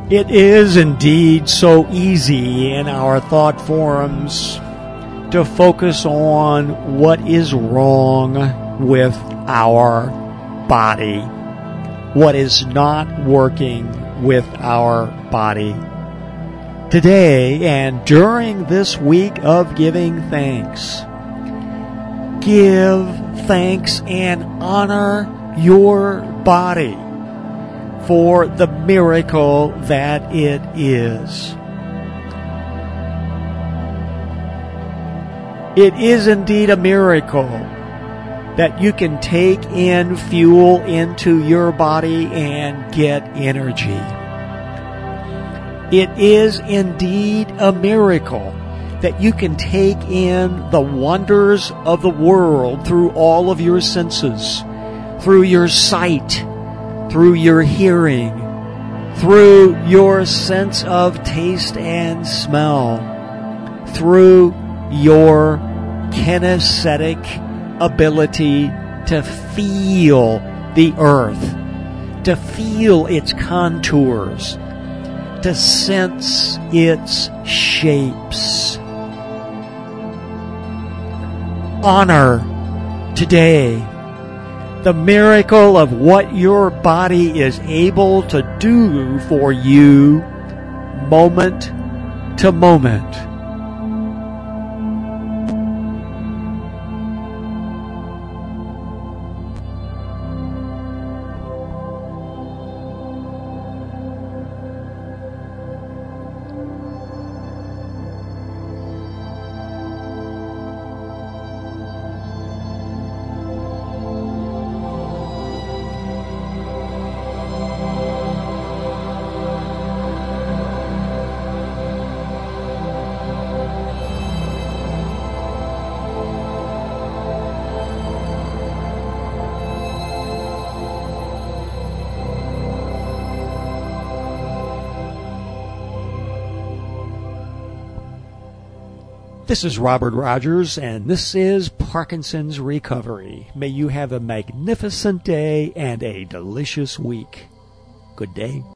It is indeed so easy in our thought forums to focus on what is wrong with our body, what is not working with our body. Today and during this week of giving thanks, give thanks and honor your body for the miracle that it is. It is indeed a miracle that you can take in fuel into your body and get energy. It is indeed a miracle that you can take in the wonders of the world through all of your senses, through your sight, through your hearing, through your sense of taste and smell, through your kinesthetic ability to feel the earth, to feel its contours, to sense its shapes. Honor today the miracle of what your body is able to do for you moment to moment. This is Robert Rogers, and this is Parkinson's Recovery. May you have a magnificent day and a delicious week. Good day.